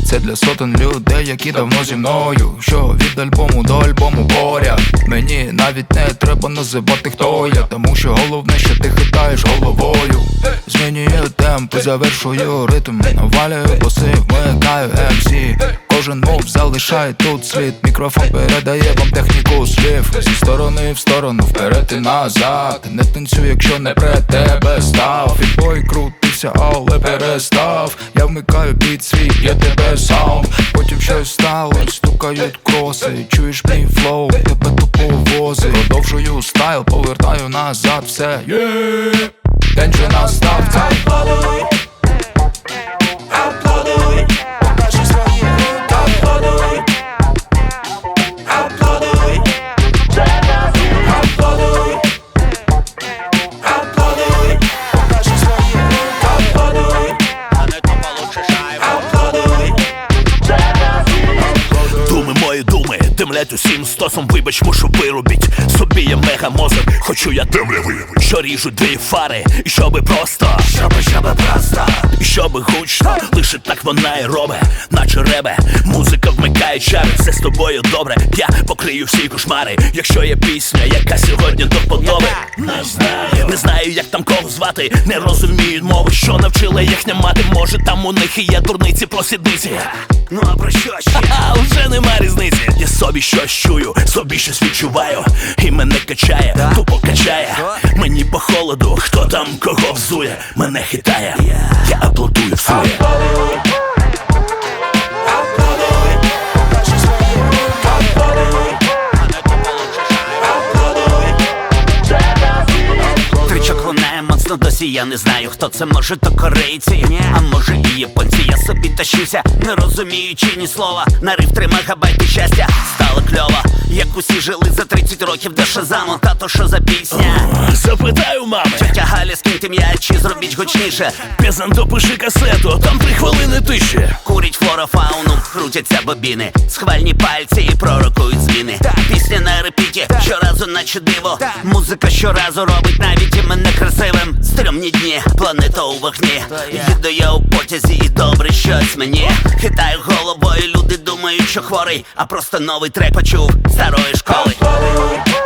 Це для сотень людей, які давно зі мною, що від альбому до альбому поряд. Мені навіть не треба називати, хто я, тому що головне, що ти хитаєш головою. Змінюю темп, завершую ритм, навалюю боси, вмикаю MC. Кожен мов залишає тут слід. Мікрофон передає вам техніку слів. Зі сторони в сторону, вперед і назад. Не танцюй, якщо не при тебе став. Відбой крутився, але перестав. Я вмикаю біт свій, я тебе саунд. Потім щось стало, стукають кроси. Чуєш мій флоу, тебе тупо возить. Продовжую стайл, повертаю назад все. День же настав. Аплодуй, аплодуй, покажи свої руки. Аплодуй, аплодуй, аплодуй, аплодуй, покажи свої руки. Аплодуй, аплодуй. Думи мої думи, димлять усім стосом. Вибач, мушу вирубіть собі я мега-мозок. Хочу я темрявий, що ріжуть дві фари. І щоби просто, і щоби гучно. Лише так вона і робить, наче ребе. Музика вмикає чари, все з тобою добре. Я покрию всі кошмари, якщо є пісня, яка сьогодні до вподоби. Не знаю, як там кого звати, не розуміють мови, що навчила їхня мати. Може там у них і є дурниці про сідниці. Ну а про що ще? Вже нема різниці. Я собі щось чую, собі щось відчуваю. І мене качає, тупо качає. Мені по холоду, хто там кого взує. Мене хитає, я аплодую в своє. Аплодуй, покажи свої руки. Аплодуй, аплодуй. Тричок лунає моцно досі, я не знаю, хто це, може то корейці, а може і японці. Я собі тащуся, не розуміючи ні слова. Нарив 3 мегабайти щастя, стало кльово. Як усі жили за 30 років до Шазаму. Тато, що за пісня? Запитаю мами. Тетя Галя, скиньте м'яч і зробіть гучніше. Пізан, допиши касету, там 3 хвилини тиші. Курять флорофауну, крутяться бобіни. Схвальні пальці і пророкують зміни. Пісня на репіті, щоразу наче диво. Музика щоразу робить навіть і мене красивим. Стрьомні дні, планета у вогні. Їду я у потязі і добре щось мені. Хитаю головою, люди думають, що хворий, а просто новий трек почув старої школи. Аплодуй,